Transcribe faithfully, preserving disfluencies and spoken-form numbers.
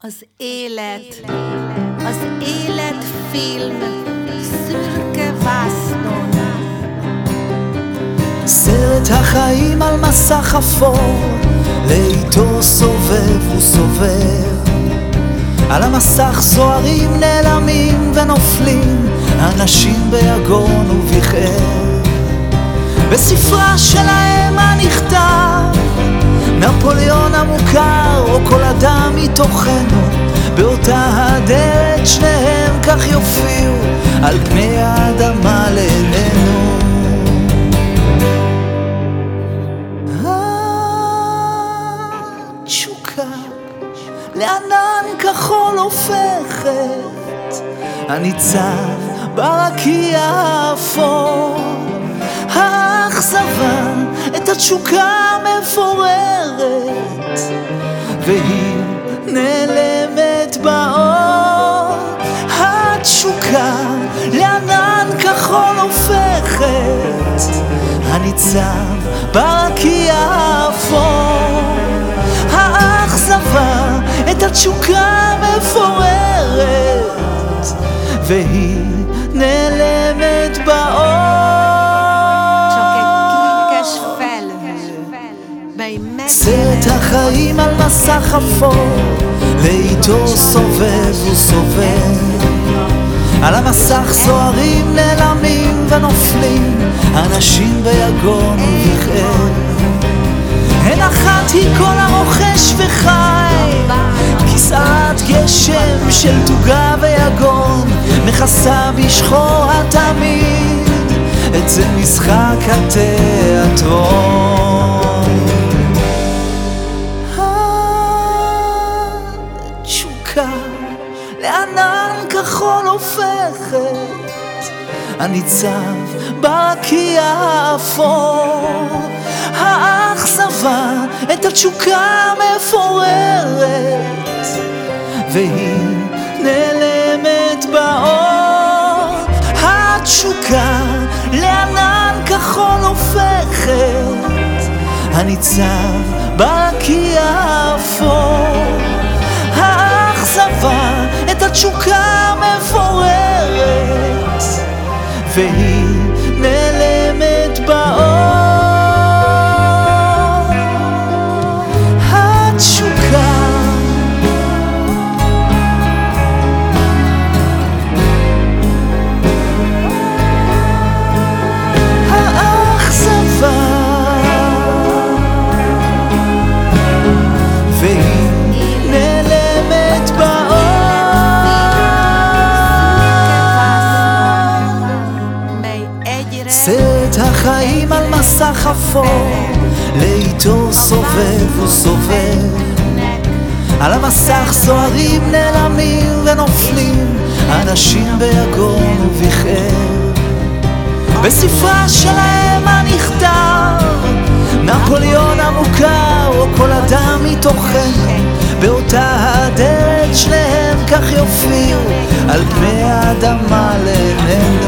Az élet, az életfilm szürke vásznon. סרט החיים על מסך אפור, לאיתו סובב וסובב. על המסך זוהרים, נעלמים ונופלים, אנשים ביגון ובכאב. בספרה שלהם הנכתב, נפוליאון המוכר או כל אדם מתוכנו, באותה הדרך שניהם כך יופיעו על פני האדמה לעינינו. התשוקה לענן כחול הופכת, הניצב ברקיע האפור, האכזבה את התשוקה מפוררת, והיא נעלמת באור. התשוקה לענן כחול הופכת, הניצב ברקיע האפור, האכזבה את התשוקה מפוררת, והיא נעלמת באור. סרט החיים על מסך אפור, לאיתו סובב וסובב. על המסך זוהרים, נעלמים ונופלים, אנשים ביגון ובכאב. הן אחת היא כל הרוכש וחי, כיסאת גשם של תוגה ויגון, מכסה בשחור התמיד את זה משחק התיאטרון. התשוקה לענן כחול הופכת, הניצב ברקיע האפור, האכזבה את התשוקה מפוררת, והיא נעלמת באור. התשוקה לענן כחול הופכת, הניצב ברקיע האפור, האכזבה את התשוקה מפוררת, והיא נעלמת באור. סרט החיים על מסך אפור, לאיתו סובב וסובב. על המסך זוהרים, נעלמים ונופלים, אנשים ביגון ובכאב. בספרה שלהם הנכתב, נפוליאון המוכר או כל אדם מתוכנו, באותה הדרך שניהם כך יופיעו על פני האדמה לעינינו.